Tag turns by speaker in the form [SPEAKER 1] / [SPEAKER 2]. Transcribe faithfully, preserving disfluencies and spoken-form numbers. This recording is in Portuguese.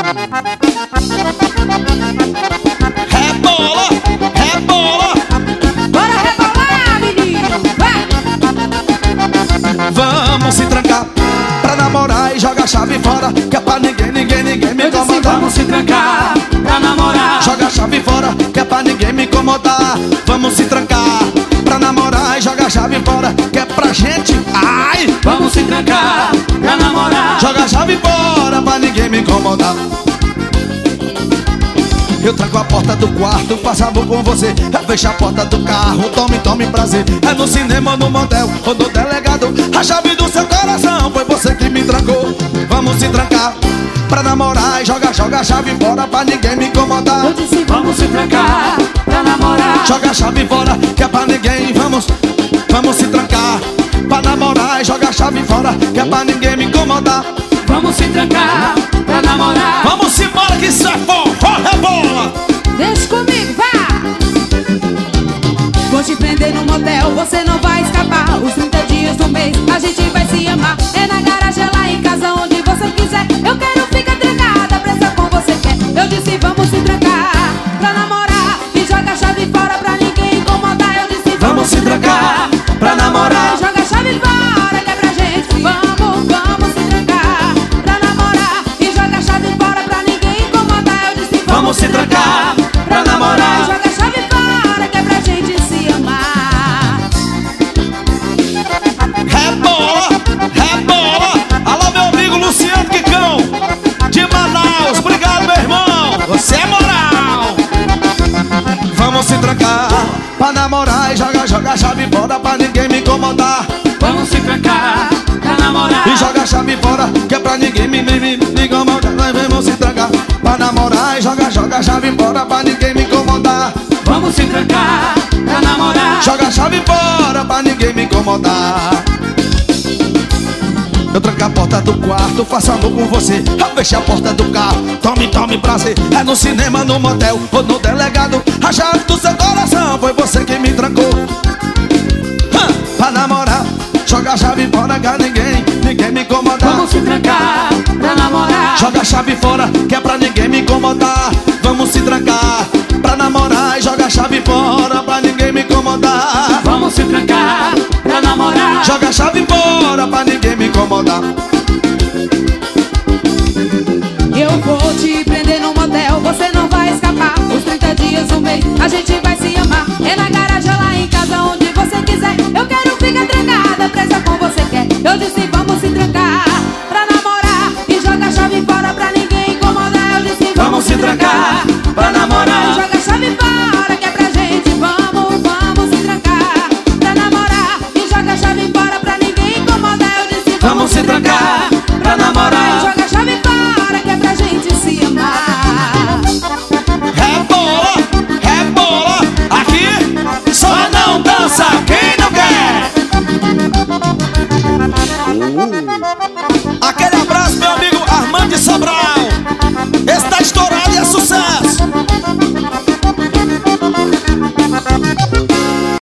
[SPEAKER 1] Rebola, rebola.
[SPEAKER 2] Bora rebolar, menino, vai.
[SPEAKER 1] Vamos se trancar pra namorar e joga a chave fora, que é pra ninguém, ninguém, ninguém me incomodar.
[SPEAKER 3] Vamos se trancar pra namorar.
[SPEAKER 1] Joga a chave fora, que é pra ninguém me incomodar. Vamos se trancar pra namorar e joga a chave fora, que é pra gente. Ai!
[SPEAKER 3] Vamos se trancar pra namorar.
[SPEAKER 1] Joga a chave fora pra ninguém me incomodar. Eu tranco a porta do quarto, faço amor com você. Eu fecho a porta do carro, tome, tome prazer. É no cinema, no motel, ou no delegado. A chave do seu coração foi você que me trancou. Vamos se trancar pra namorar e joga, joga a chave fora pra ninguém me incomodar.
[SPEAKER 3] Eu disse vamos se trancar pra namorar.
[SPEAKER 1] Joga a chave fora, que é pra ninguém. Vamos, vamos se trancar pra namorar e joga a chave fora, que é pra ninguém me incomodar.
[SPEAKER 3] Vamos se trancar pra namorar.
[SPEAKER 1] Vamos embora que isso é forró, rebola.
[SPEAKER 2] Deixa comigo, vá. Vou te prender no motel, você não vai escapar. Os trinta dias do mês, a gente vai se amar. É na garagem, é lá em casa, onde você quiser. Eu quero ficar trancada, presa com você quer. Eu disse vamos se trancar pra namorar e joga a chave fora pra ninguém incomodar. Eu disse
[SPEAKER 1] Vamos se trancar pra namorar.
[SPEAKER 2] e joga a chave fora, que é pra gente. Vamos, vamos se trancar pra namorar e joga a chave fora pra ninguém incomodar. Eu disse
[SPEAKER 1] Vamos se trancar pra namorar.
[SPEAKER 2] joga a chave fora, que é pra gente se amar.
[SPEAKER 1] Rebola, rebola. Alô, meu amigo Luciano Quicão, de Manaus. Obrigado, meu irmão. Você é moral. Vamos se trancar pra namorar e joga, joga a chave fora pra ninguém me incomodar.
[SPEAKER 3] Vamos se trancar pra namorar.
[SPEAKER 1] E joga a chave fora, que é pra ninguém me, me, me, me incomodar. Nós vamos se trancar pra namorar e joga, joga a chave fora pra ninguém me incomodar.
[SPEAKER 3] Vamos se trancar pra namorar.
[SPEAKER 1] Joga a chave fora pra ninguém me incomodar. Eu tranco a porta do quarto, faço amor com você. Eu fecho a porta do carro, tome, tome prazer. É no cinema, no motel ou no delegado. A chave do seu coração foi você que me trancou. Hã, pra namorar, joga a chave fora que ninguém, ninguém me incomodar.
[SPEAKER 3] Vamos se trancar pra namorar.
[SPEAKER 1] Joga a chave fora, que é pra ninguém me incomodar. Vamos se trancar pra namorar e joga a chave fora pra ninguém me incomodar.
[SPEAKER 3] Vamos se trancar pra namorar.
[SPEAKER 1] Joga a chave fora pra ninguém me incomodar.